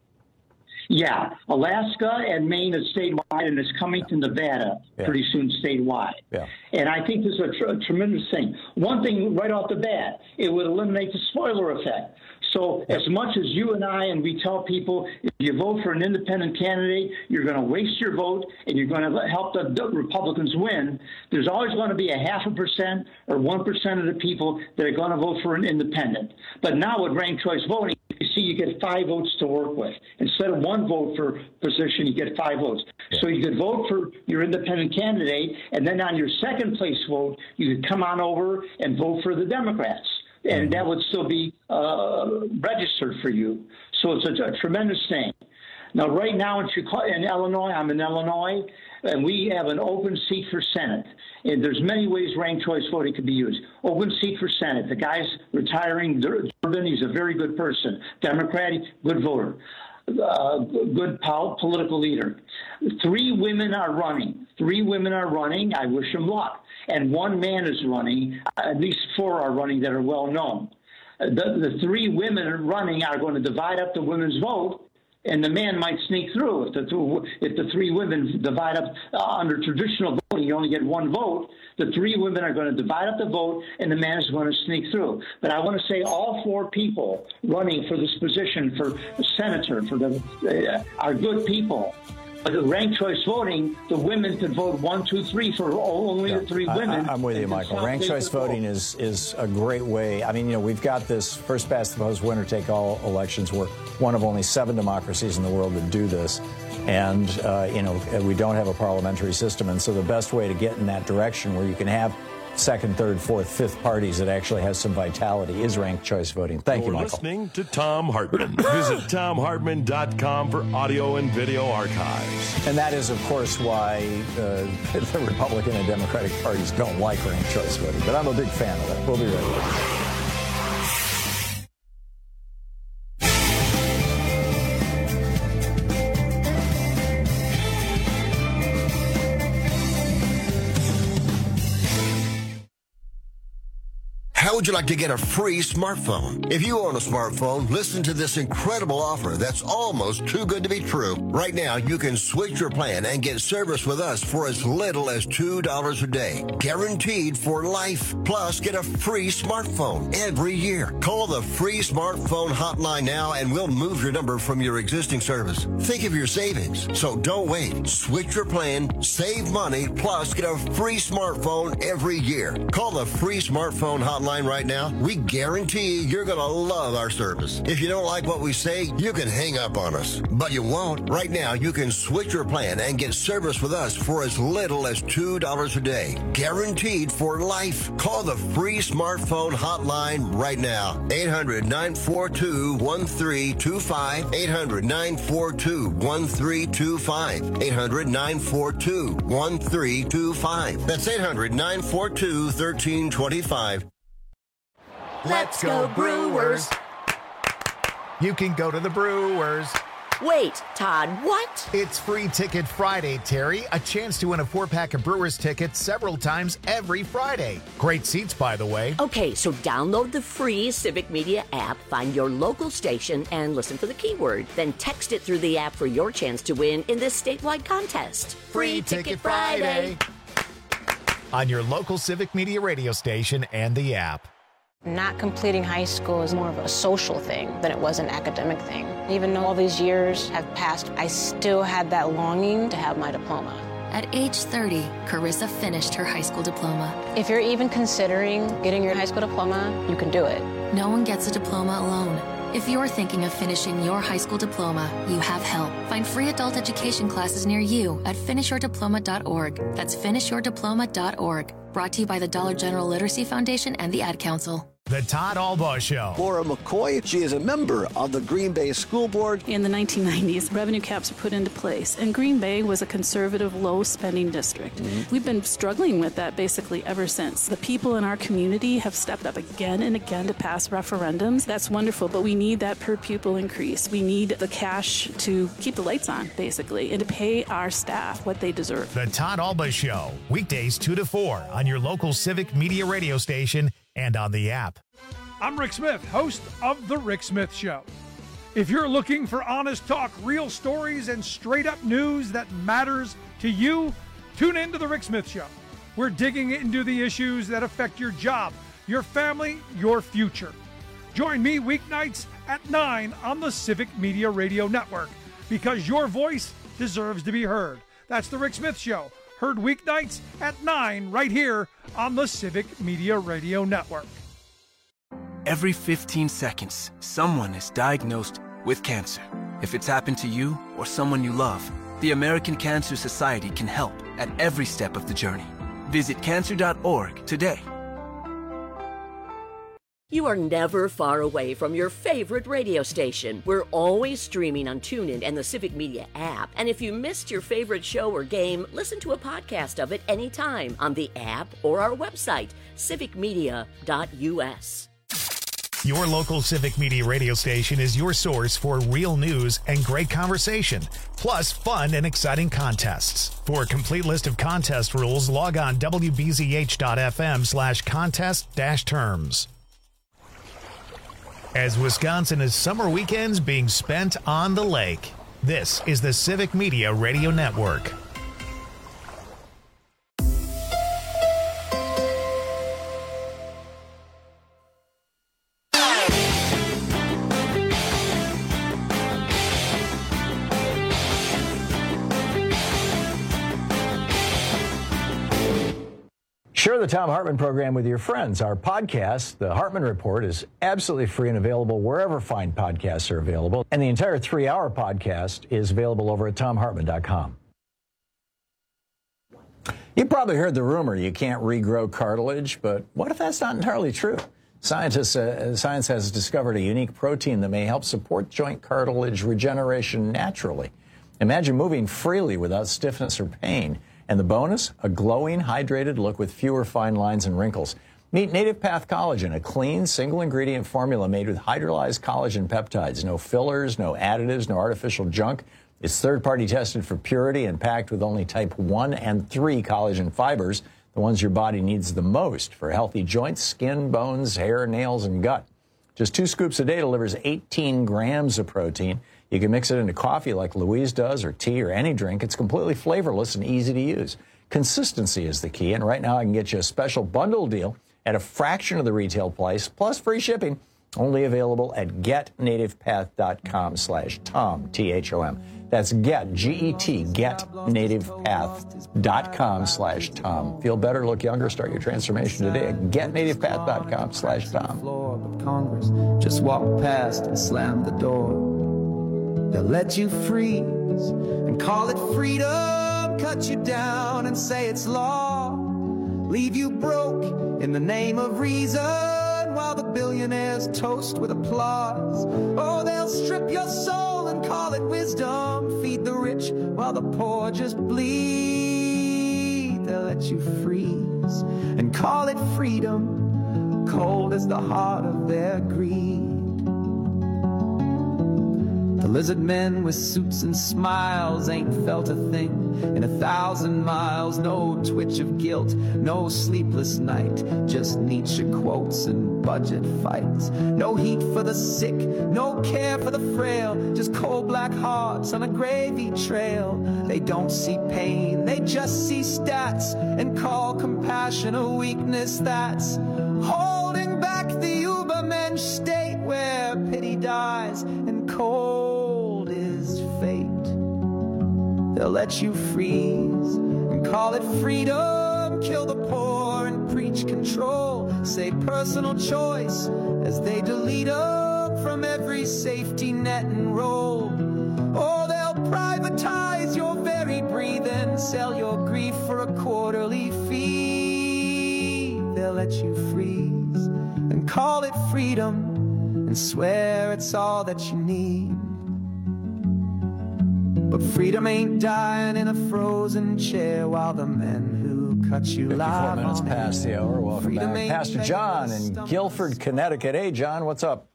Yeah, Alaska and Maine is statewide, and it's coming to Nevada pretty soon statewide. Yeah. And I think this is a tremendous thing. One thing right off the bat, it would eliminate the spoiler effect. So as much as you and I, and we tell people, if you vote for an independent candidate, you're going to waste your vote and you're going to help the Republicans win, there's always going to be 0.5% or 1% of the people that are going to vote for an independent. But now with ranked choice voting, you see you get 5 votes to work with. Instead of 1 vote for position, you get 5 votes. So you could vote for your independent candidate, and then on your second place vote, you could come on over and vote for the Democrats. And that would still be registered for you. So it's a tremendous thing. Now, right now in Illinois, I'm in Illinois, and we have an open seat for Senate. And there's many ways ranked choice voting could be used. Open seat for Senate. The guy's retiring, Durbin, he's a very good person. Democratic, good voter. Good political leader. 3 women are running. 3 women are running. I wish them luck. And 1 man is running. At least 4 are running that are well known. The 3 women running are going to divide up the women's vote, and the man might sneak through. If the 3 women divide up under traditional voting, you only get 1 vote. The 3 women are going to divide up the vote, and the man is going to sneak through. But I want to say all 4 people running for this position for senator are good people. But the ranked choice voting, the women could vote 1, 2, 3 for only the 3 women. I'm with you, Michael. Ranked choice voting is a great way. I mean, we've got this first past the post, winner take all elections. We're one of only 7 democracies in the world that do this. And, we don't have a parliamentary system. And so the best way to get in that direction where you can have 2nd, 3rd, 4th, 5th parties that actually has some vitality is ranked choice voting. Thank you, Michael. You're listening to Thom Hartmann. Visit ThomHartmann.com for audio and video archives. And that is, of course, why the Republican and Democratic parties don't like ranked choice voting. But I'm a big fan of that. We'll be right back. How would you like to get a free smartphone? If you own a smartphone, listen to this incredible offer that's almost too good to be true. Right now, you can switch your plan and get service with us for as little as $2 a day. Guaranteed for life. Plus, get a free smartphone every year. Call the free smartphone hotline now and we'll move your number from your existing service. Think of your savings. So don't wait. Switch your plan, save money, plus get a free smartphone every year. Call the free smartphone hotline right now. We guarantee you're going to love our service. If you don't like what we say, you can hang up on us. But you won't. Right now, you can switch your plan and get service with us for as little as $2 a day. Guaranteed for life. Call the free smartphone hotline right now. 800-942-1325. 800-942-1325. 800-942-1325. That's 800-942-1325. Let's go Brewers. You can go to the Brewers. Wait, Todd, what? It's Free Ticket Friday, Terry. A chance to win a 4-pack of Brewers tickets several times every Friday. Great seats, by the way. Okay, so download the free Civic Media app, find your local station, and listen for the keyword. Then text it through the app for your chance to win in this statewide contest. Free Ticket Friday. On your local Civic Media radio station and the app. Not completing high school is more of a social thing than it was an academic thing. Even though all these years have passed, I still had that longing to have my diploma. At age 30, Carissa finished her high school diploma. If you're even considering getting your high school diploma, you can do it. No one gets a diploma alone. If you're thinking of finishing your high school diploma, you have help. Find free adult education classes near you at finishyourdiploma.org. That's finishyourdiploma.org. Brought to you by the Dollar General Literacy Foundation and the Ad Council. The Todd Albaugh Show. Laura McCoy, she is a member of the Green Bay School Board. In the 1990s, revenue caps were put into place, and Green Bay was a conservative, low-spending district. We've been struggling with that basically ever since. The people in our community have stepped up again and again to pass referendums. That's wonderful, but we need that per-pupil increase. We need the cash to keep the lights on, basically, and to pay our staff what they deserve. The Todd Albaugh Show, weekdays 2 to 4 on your local Civic Media radio station and on the app. I'm Rick Smith, host of The Rick Smith Show. If you're looking for honest talk, real stories, and straight-up news that matters to you, tune in to The Rick Smith Show. We're digging into the issues that affect your job, your family, your future. Join me weeknights at 9 on the Civic Media Radio Network, because your voice deserves to be heard. That's The Rick Smith Show, heard weeknights at 9 right here on the Civic Media Radio Network. Every 15 seconds, someone is diagnosed with cancer. If it's happened to you or someone you love, the American Cancer Society can help at every step of the journey. Visit cancer.org today. You are never far away from your favorite radio station. We're always streaming on TuneIn and the Civic Media app. And if you missed your favorite show or game, listen to a podcast of it anytime on the app or our website, civicmedia.us. Your local Civic Media radio station is your source for real news and great conversation, plus fun and exciting contests. For a complete list of contest rules, log on wbzh.fm/contest-terms. As Wisconsin is summer weekends being spent on the lake, this is the Civic Media Radio Network. Share the Thom Hartmann program with your friends. Our podcast, The Hartmann Report, is absolutely free and available wherever fine podcasts are available. And the entire 3-hour podcast is available over at ThomHartmann.com. You probably heard the rumor you can't regrow cartilage, but what if that's not entirely true? Science has discovered a unique protein that may help support joint cartilage regeneration naturally. Imagine moving freely without stiffness or pain. And the bonus, a glowing, hydrated look with fewer fine lines and wrinkles. Meet Native Path Collagen, a clean, single-ingredient formula made with hydrolyzed collagen peptides. No fillers, no additives, no artificial junk. It's third-party tested for purity and packed with only type 1 and 3 collagen fibers, the ones your body needs the most for healthy joints, skin, bones, hair, nails, and gut. Just 2 scoops a day delivers 18 grams of protein. You can mix it into coffee like Louise does, or tea, or any drink. It's completely flavorless and easy to use. Consistency is the key, and right now I can get you a special bundle deal at a fraction of the retail price, plus free shipping, only available at getnativepath.com/Tom, T-H-O-M. That's get, G-E-T, getnativepath.com/Tom. Feel better, look younger, start your transformation today at getnativepath.com/Tom. Congress just walk past and slam the door. They'll let you freeze and call it freedom, cut you down and say it's law, leave you broke in the name of reason while the billionaires toast with applause. Oh, they'll strip your soul and call it wisdom, feed the rich while the poor just bleed. They'll let you freeze and call it freedom, cold as the heart of their greed. The lizard men with suits and smiles ain't felt a thing in 1,000 miles. No twitch of guilt, no sleepless night, just Nietzsche quotes and budget fights. No heat for the sick, no care for the frail, just cold black hearts on a gravy trail. They don't see pain, they just see stats and call compassion a weakness that's holding back the they'll let you freeze and call it freedom. Kill the poor and preach control. Say personal choice as they delete them from every safety net and roll. Oh, they'll privatize your very breathing, sell your grief for a quarterly fee. They'll let you freeze and call it freedom and swear it's all that you need. But freedom ain't dying in a frozen chair while the men who cut you 54 live minutes on past the hour. Welcome Freedom back. ain't Pastor begging John us in to Guilford, Connecticut. Hey, John, what's up?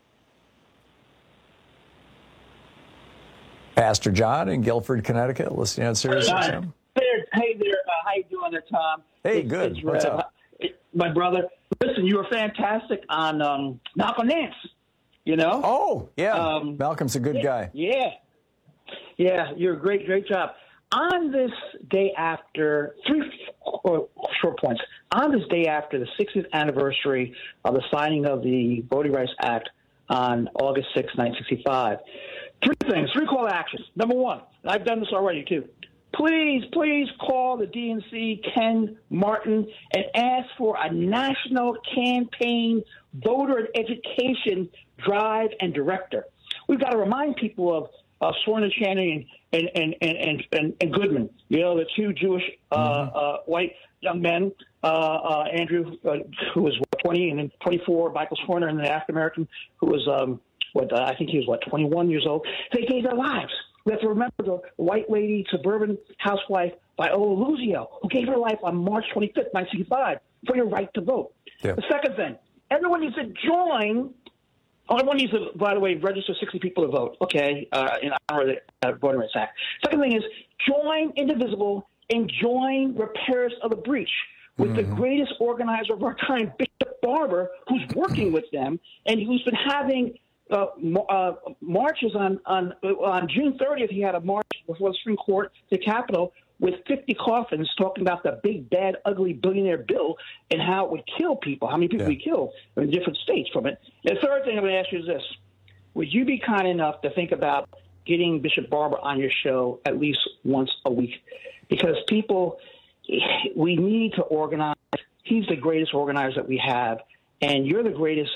Pastor John in Guilford, Connecticut, listening on Sirius XM. Hey there. How you doing there, Tom? Hey, good. What's up? My brother. Listen, you were fantastic on Malcolm Nance, you know? Oh, yeah. Malcolm's a good guy. Yeah. Yeah, you're a great job. On this day after, three short points. On this day after the 60th anniversary of the signing of the Voting Rights Act on August 6, 1965, three call to actions. Number one, and I've done this already too. Please call the DNC, Ken Martin, and ask for a national campaign voter and education drive and director. We've got to remind people of Sorna Channing and Goodman, you know, the two Jewish white young men, Andrew, who was 20, and then 24, Michael Sorna, and the African American who was I think he was 21 years old. They gave their lives. We have to remember the white lady, suburban housewife Viola Luzio, who gave her life on March 25th, 1965, for your right to vote. Yeah. The second thing, everyone needs to join. Everyone needs to, by the way, register 60 people to vote, okay, in honor of the Voting Rights Act. Second thing is join Indivisible and join Repairs of the Breach with the greatest organizer of our time, Bishop Barber, who's working with them and who's been having marches on June 30th. He had a march before the Supreme Court, the Capitol, with 50 coffins talking about the big, bad, ugly billionaire bill and how it would kill people, how many people we kill in different states from it. And the third thing I'm going to ask you is this. Would you be kind enough to think about getting Bishop Barber on your show at least once a week? Because people, we need to organize. He's the greatest organizer that we have, and you're the greatest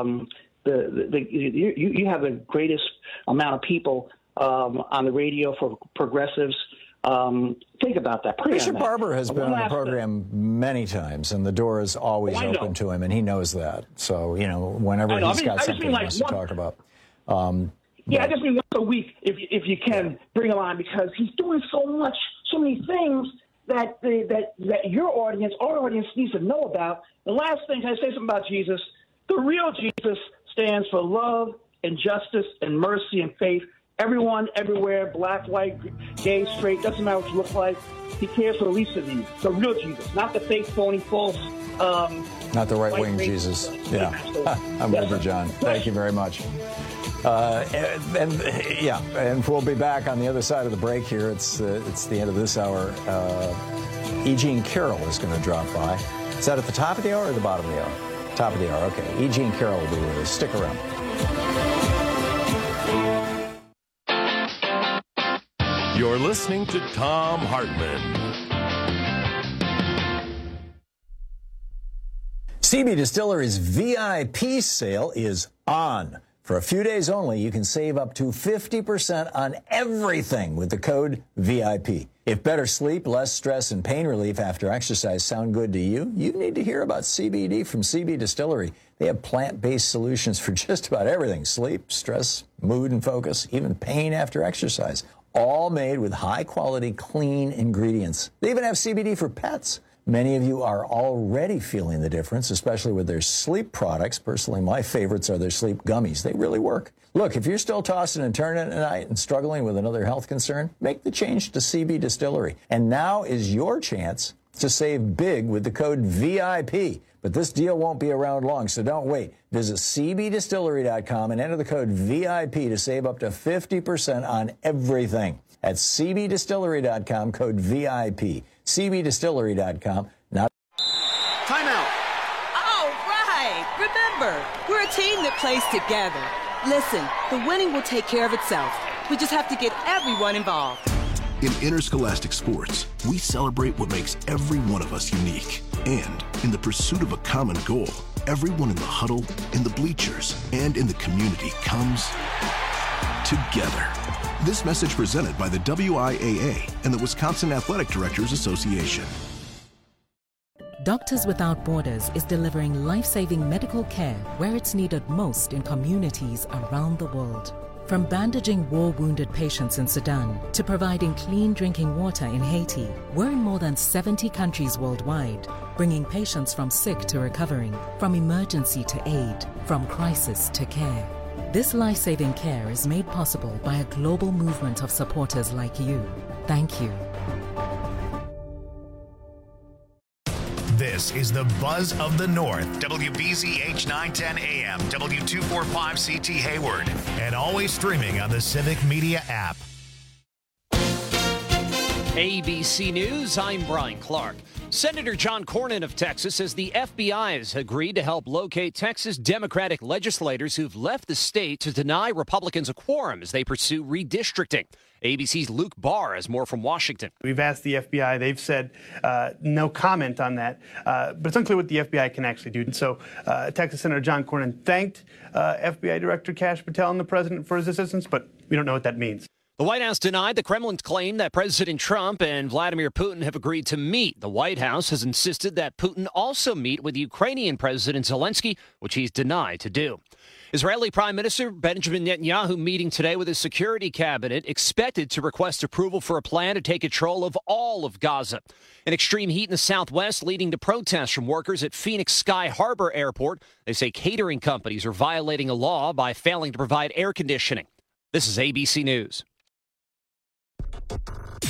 you have the greatest amount of people on the radio for progressives. Think about that. Bishop Barber has been on the program many times, and the door is always open to him, and he knows that. So, you know, whenever he's got something he wants to talk about. I just mean once a week, if you can bring him on, because he's doing so many things that your audience, our audience, needs to know about. The last thing, can I say something about Jesus? The real Jesus stands for love and justice and mercy and faith. Everyone, everywhere, black, white, gay, straight, doesn't matter what you look like. He cares for the least of these. The real Jesus, not the fake, phony, false. Not the right-wing Jesus. Yeah, I'm with you, John. Thank you very much. And we'll be back on the other side of the break here. It's the end of this hour. E. Jean Carroll is going to drop by. Is that at the top of the hour or the bottom of the hour? Top of the hour, okay. E. Jean Carroll will be with us. Stick around. You're listening to Thom Hartmann. CB Distillery's VIP sale is on. For a few days only, you can save up to 50% on everything with the code VIP. If better sleep, less stress, and pain relief after exercise sound good to you, you need to hear about CBD from CB Distillery. They have plant-based solutions for just about everything: sleep, stress, mood and focus, even pain after exercise. All made with high-quality, clean ingredients. They even have CBD for pets. Many of you are already feeling the difference, especially with their sleep products. Personally, my favorites are their sleep gummies. They really work. Look, if you're still tossing and turning at night and struggling with another health concern, make the change to CB Distillery. And now is your chance to save big with the code VIP. But this deal won't be around long, so don't wait. Visit cbdistillery.com and enter the code VIP to save up to 50% on everything. At cbdistillery.com, code VIP. cbdistillery.com. Now, timeout. All right. Remember, we're a team that plays together. Listen, the winning will take care of itself. We just have to get everyone involved. In Interscholastic Sports, we celebrate what makes every one of us unique. And in the pursuit of a common goal, everyone in the huddle, in the bleachers, and in the community comes together. This message presented by the WIAA and the Wisconsin Athletic Directors Association. Doctors Without Borders is delivering life-saving medical care where it's needed most in communities around the world. From bandaging war-wounded patients in Sudan to providing clean drinking water in Haiti, we're in more than 70 countries worldwide, bringing patients from sick to recovering, from emergency to aid, from crisis to care. This life-saving care is made possible by a global movement of supporters like you. Thank you. This is the Buzz of the North, WBZH 910 AM, W245CT Hayward, and always streaming on the Civic Media app. ABC News, I'm Brian Clark. Senator John Cornyn of Texas says the FBI has agreed to help locate Texas Democratic legislators who've left the state to deny Republicans a quorum as they pursue redistricting. ABC's Luke Barr has more from Washington. We've asked the FBI. They've said no comment on that, but it's unclear what the FBI can actually do. And so Texas Senator John Cornyn thanked FBI Director Kash Patel and the president for his assistance, but we don't know what that means. The White House denied the Kremlin's claim that President Trump and Vladimir Putin have agreed to meet. The White House has insisted that Putin also meet with Ukrainian President Zelensky, which he's denied to do. Israeli Prime Minister Benjamin Netanyahu meeting today with his security cabinet, expected to request approval for a plan to take control of all of Gaza. An extreme heat in the southwest leading to protests from workers at Phoenix Sky Harbor Airport. They say catering companies are violating a law by failing to provide air conditioning. This is ABC News.